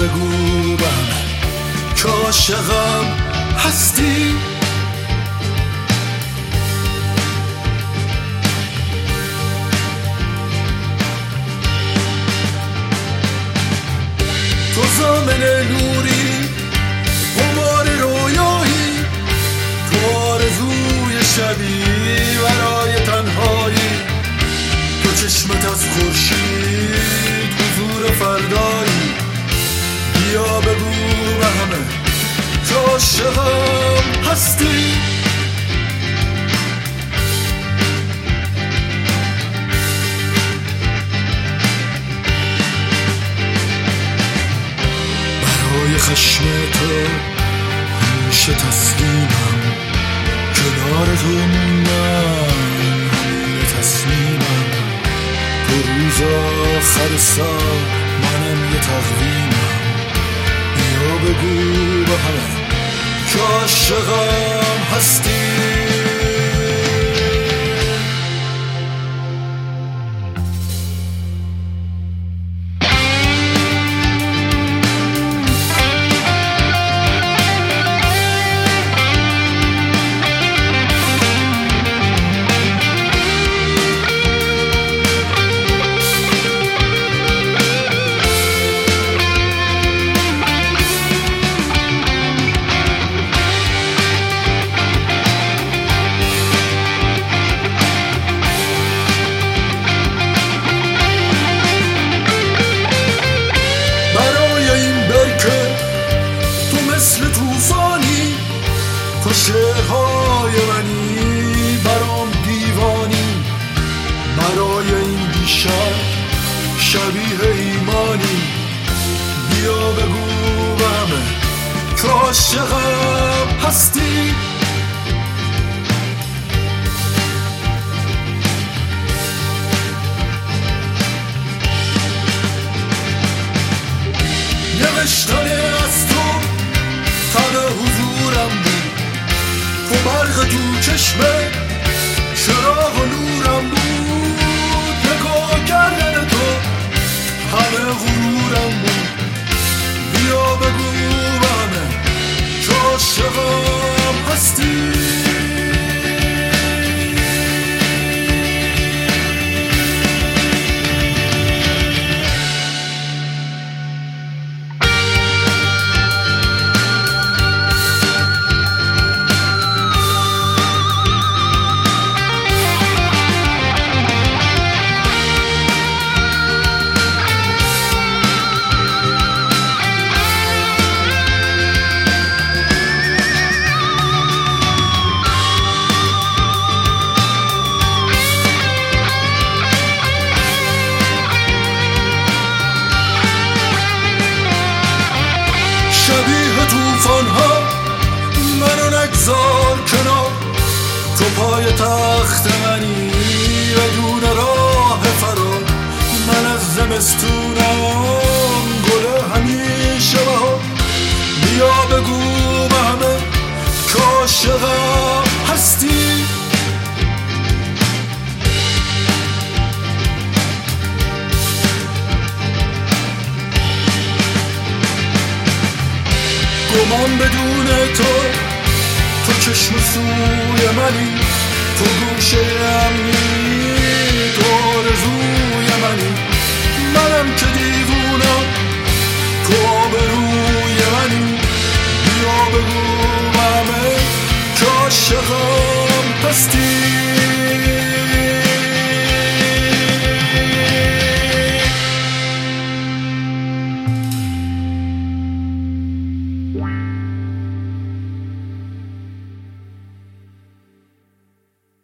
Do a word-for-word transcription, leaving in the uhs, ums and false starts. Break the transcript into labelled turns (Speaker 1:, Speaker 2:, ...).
Speaker 1: بگو به همه که عاشقم هستی. تو زامن نوری قمار رویایی، تو آرزوی شبی برای تنهایی، تو چشمت از خورشید حضور فردایی. بیا بگو به همه که عاشقم هستی. برای خشم تو همیشه تسلیمم، کنار تو موندم همه تصمیمم. تو روز آخر سال منم یه تقویمم. بیا بگو به همه که عاشقم هستی. مثل توفانی تو شعرهای منی، برام دیوانی. برای این بیشتر شبیه ایمانی. بیا بگو به همه که عاشقم هستی. نوشتن از تو تن حضورم بود، تو برق تو چشمه چراغ و نورم بود. نگاه کردن تو همه غرورم بود. بیا بگو به همه که عاشقم هستی. شبیه توفان ها منو نگذار کنار، تو پای تخت منی بدون راه فرار. من از زمستونم گل همیشه بهار. بیا بگو به همه که عاشقم هستی. گمان بدون تو، تو چشم سوی منی، تو گوشه امنی